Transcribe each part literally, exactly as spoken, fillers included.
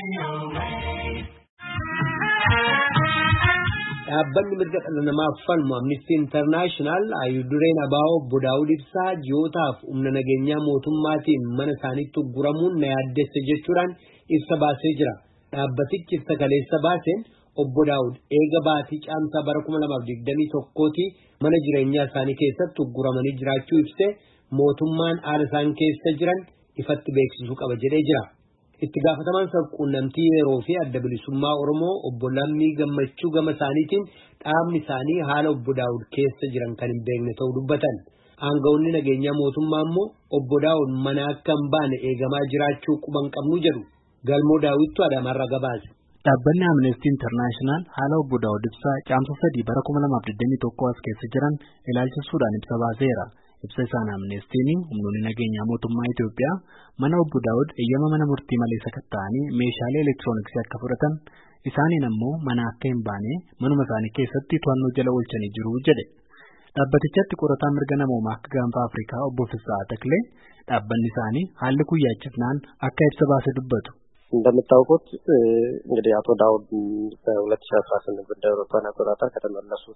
Dhaabbanni mirga dhala namaaf falmu Amnesty International ayyaana abaa'oo obbo Daawud Ibsaa ji'ootaaf humna nageenyaa mootummaatiin mana isaaniitti ugguramuun na yaaddesse jechuudhaan ibsa baasee jira. Dhaabbatichi ibsa kaleessa baaseen obbo Daawud eega baatii caamsaa bara kuma lamaaf digdamii tokkooti mana jireenyaa isaanii keessatti ugguramanii jiraachuu ibsee mootummaan haala isaan keessa jiran ifatti beeksisuu qaba jedhee jira. Itti gaafatamaan sabquunnamtii yeroo fi adda bilisummaa Oromoo obbo Lammii Gammachuu gama isaaniitiin dhaabni isaanii haala obbo Daawud keessa jiran kan hin beekne ta'uu dubbatan. Aanga'oonni nageenyaa mootummaa immoo obbo Daawud mana akka hin baane eegamaa jiraachuu quban qabnu jedhu. Galmoo Daawittu Adaamaarraa gabaase. Dhaabbanni Amnesty International haala obbo Daawud Ibsaa caamsa sadii bara kuma lamaaf digdamii tokko as keessa jiran ilaalchisuudhaan ibsa baaseera. Ibsa isaan Amnestiin humnoonni nageenyaa mootummaa Itoophiyaa mana obbo Daawud eeyyama mana murtii malee sakatta'anii meeshaalee elektirooniksii akka fudhatan isaaniin ammoo mana akka hin baane manuma isaanii keessatti to'annoo jala oolchanii jiru jedhe. Dhaabbatichatti qorataa mirga namoomaa akka gaanfa Afrikaa obbo Fisaa Taklee dhaabbanni isaanii haalli kun yaachisnaan akka ibsa baase dubbatu. እንደምታውቁት እንግዲህ አቶ ዳውድ በሁለት ሺህ አስራ ስምንት እንደ አውሮፓውያን አቆጣጠር ከተመለሱት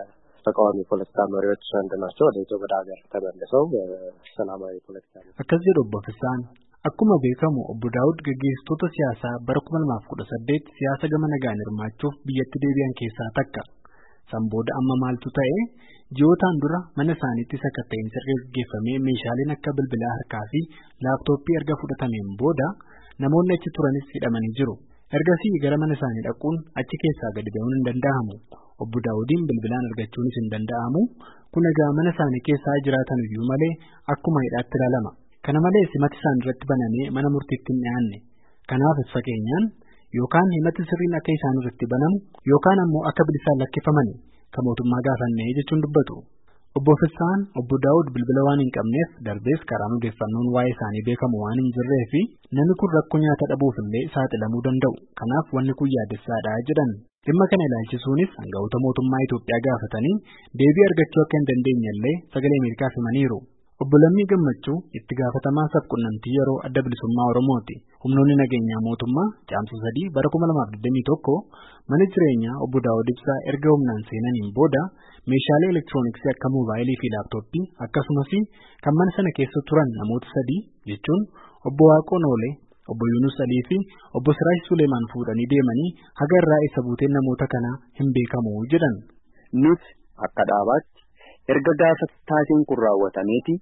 የተቃዋሚ ፖለቲካ መሪዎች አንዱ ናቸው። ወደ ኢትዮጵያ ወደ ሀገር ተመልሰው ሰላማዊ ፖለቲካ አከዚህ ዶቦ ፍሳን akkuma beekamu obbo Daawud gaggeessitoota siyaasaa bara kuma lamaaf kudha saddeet siyaasa gama nagaan hirmaachuuf biyyatti deebi'an keessaa takka. Sanbooda amma maaltu ta'e ji'ootaan dura mana isaaniitti sakatta'insa gaggeeffamee meeshaaleen akka bilbilaa harkaa fi laaptooppii erga fudhatameen booda namoonni achi turanis hidhamanii jiru. Ergasii gara mana isaanii dhaquun achi keessaa gadi ba'uun hin danda'amu. Obbo Daawudiin bilbilaan argachuunis hin danda'amu. Kun egaa mana isaanii keessaa jiraatan iyyuu malee akkuma hidhaatti ilaalama. Kana malees himati isaan irratti banamee mana murtiitti hin dhiyaanne. Kanaafis fakkeenyaan yookaan himati sirriin akka isaan irratti banamu yookaan ammoo akka bilisaan lakkifaman kan mootummaa gaafannee jechuun dubbatu. Obbo Fisaan obbo Daawud bilbila waan hin qabneef darbees karaa odeeffannoon waa'ee isaanii beekamu waan hin jirree fi namni kun rakkoo nyaata dhabuuf illee saaxilamuu danda'u. Kanaaf wanni kun yaaddessaadha jedhan. Dhimma kana ilaalchisuunis aangawoota mootummaa Itoophiyaa gaafatanii deebii argachuu akka hin dandeenye illee sagalee Ameerikaaf himaniiru. Obbo Lammii Gammachuu itti gaafatamaa sabquunnamtii yeroo adda bilisummaa Oromooti. Humnoonni nageenyaa mootummaa caamsa sadii bara kuma lamaaf digdamii tokko mana jireenyaa obbo Daawud Ibsaa erga humnaan seenaniin booda meeshaalee elektirooniksii akka moobaayilii fi laaptooppii akkasumas kan mana sana keessa turan namoota sadii jechuun obbo Waaqoo Noolee, obbo Yunus Alii fi obbo Siraash Suleemaan fuudhanii deemanii haga irraa isa buuteen namoota kanaa hin beekamu jedhan. Nuti akka dhaabaatti erga gaafa taateen kun raawwatameeti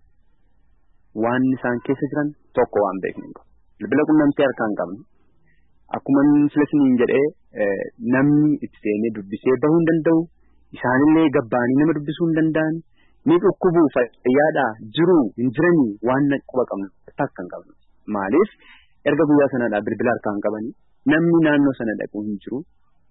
waan isaan keessa jiran tokko waan beeknu. Bilbila quunnamtii harkaan qabnu. Akkuma filasiin jedhee namni itti seenee dubbisee bahuu hin danda'u. Isaanillee gabbaanii nama dubbisuu hin danda'an. Ni dhukkubuu fayyaadhaa jiru hin jiranii waan quba qabnu takka hin qabnu. Maaliif erga guyyaa sanaadhaa bilbila harkaan qabanii namni naannoo sana dhaquu hin jiru.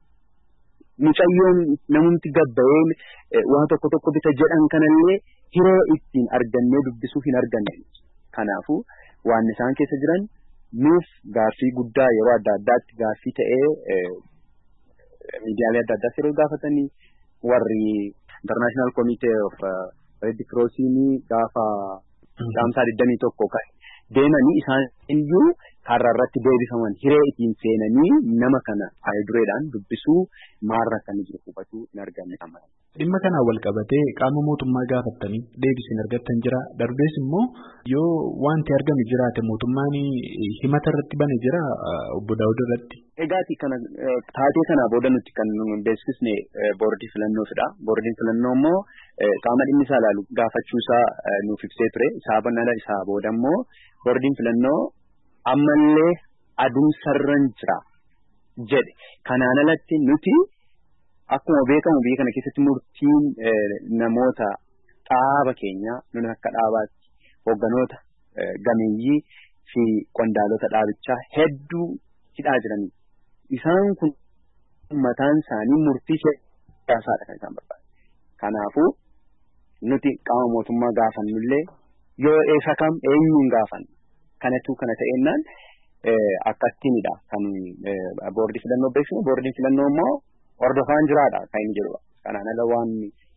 Mucayyoon namumti gabbayee waan tokko tokko bita jedhan kanallee hiree ittiin argannee dubbisuuf hin arganne. Kanaafuu waan isaan keessa jiran nuuf gaaffii guddaa yeroo adda addaatti gaaffii ta'ee miidiyaalee adda addaas yeroo gaafatanii warri International Committee of Red Cross gaafa caamsaa digdamii tokko kan deemanii isaan iyyuu karra irratti deebifaman hiree ittiin seenanii nama kana dureedhaan dubbisuu maarra kan jiru hubachuu hin arganne. Dhimma kanaan wal qabatee qaama mootummaa gaafatanii deebisin argattan jira. Darbees immoo yoo wanti argame jiraate mootummaan himata irratti bane jira obbo Daawud irratti. Egaati kana taatee kana booda nuti kan beeksisne boordii filannoofidha. Boordiin filannoo immoo qaama dhimmi isaa ilaalu gaafachuu isaa nuuf ibsee ture. Isaa banala isaa booda immoo boordiin filannoo ammallee adumsarran jira jedhe. Kanaan alatti nuti akkuma beekamu biyya kana keessatti murtiin namoota dhaaba keenya nuni akka dhaabaatti hoogganoota gameeyyii fi qondaalota dhaabichaa hedduu hidhaa jiranii. Isaan kun mataan isaanii murtii siyaasaadha kan isaan barbaadu. Kanaafuu nuti qaama mootummaa gaafannullee yoo eessa kam eenyuun gaafannu kanatu kana ta'ennaan akkattiinidha kan boordii filannoo beeksinu. Boordiin filannoo immoo hordofaan jiraadha kan inni jedhu. Kanaan ala waan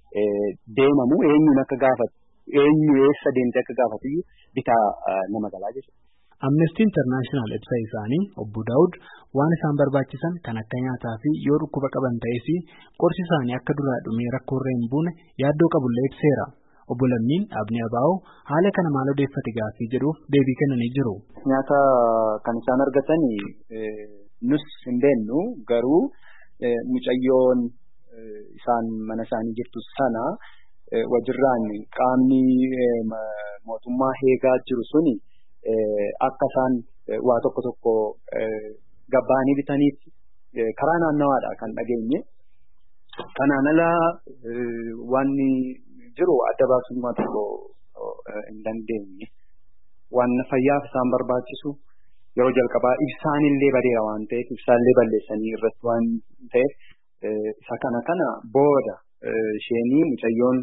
deemamu eenyuun akka gaafatu eenyu eessa deemtee akka gaafatu bitaa nama galaa jechuudha. Amnesty International ibsa isaanii obbo Daawud waan isaan barbaachisan kan akka nyaataa fi yoo dhukkuba qaban ta'es qorsi isaanii akka duraa dhumee rakkoo irra hin buune yaaddoo qabullee ibseera. Obbo Lammiin Abni Abaa'oo haala kana maal odeeffate gaaffii jedhuuf deebii kennanii jiru. Nyaata kan isaan argatanii nus hin beeknu garuu mucayyoon isaan mana isaanii jirtu sana wajjirraan qaamni mootummaa eegaa jiru suni akka isaan waa tokko tokko gabbaanii bitaniif karaa naannawaadha kan dhageenye. Kanaan alaa waan jiru adda baasummaa tokko hin dandeenye. Waan fayyaaf isaan barbaachisu yeroo jalqabaa ibsaan illee badeera waan ta'eef ibsaallee balleessanii irratti waan ta'eef isa kana kana booda isheenii mucayyoon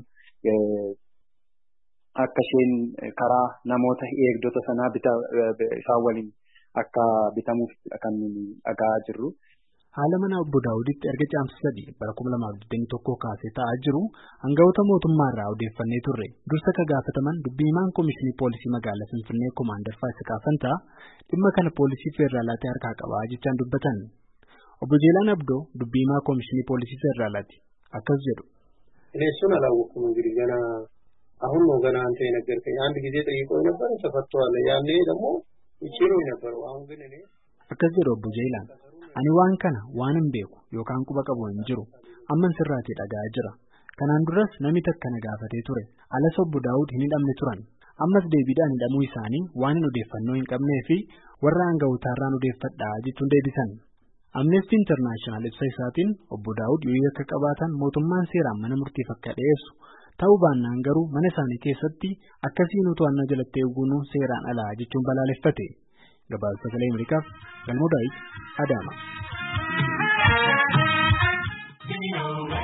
akka isheen karaa namoota eegdota sanaa isaan waliin akka bitamuuf kan dhagaa jirru. Haala mana obbo Daawuditti erga caamsa sadii bara kuma lamaaf digdamii tokkoo kaasee ta'aa jiru hangawoota mootummaa irraa odeeffannee turre. Dursa ka gaafataman dubbii himaan Komishinii Poolisii Magaalaa Finfinnee Koomaandar Faasikaa Fantaa dhimma kana poolisii feeraalaatti harkaa qabaa jechaan dubbatan. Obbo Jeelaan Abdoo dubbii himaa Komishinii Poolisii Feeraalaatti akkas jedhu. እሱን አላወኩም እንግዲህ ገና አሁን ነው ገና አንተ የነገርከኝ አንድ ጊዜ ጠይቆኝ ነበር ተፈቷል ያኔ ደግሞ ይችሉ ነበር አሁን ግን እኔ akkas jedhu obbo Jeelaan ani waan kana waanan beeku yookaan quba qabu hin jiru amman sirraatee dhagaa jira kanaan duras namni takka na gaafatee ture alas obbo Daawud hin hidhamne turan ammas deebiidhaan hidhamuu isaanii waan hin odeeffannoo hin qabnee fi warra hangawootaarraan odeeffadhaa jechuun deebisan. Amnesty International ibsa isaatiin obbo Daawud yoo yakka qabaatan mootummaan seeraan mana murtiif akka dhiyeessu ta'uu baannaan garuu mana isaanii keessatti akkasiin to'annaa jalatti eeguun seeraan alaa jechuun balaaleffate. Gabaasa Sagalee Ameerikaaf Galmoo Daawit Adaama.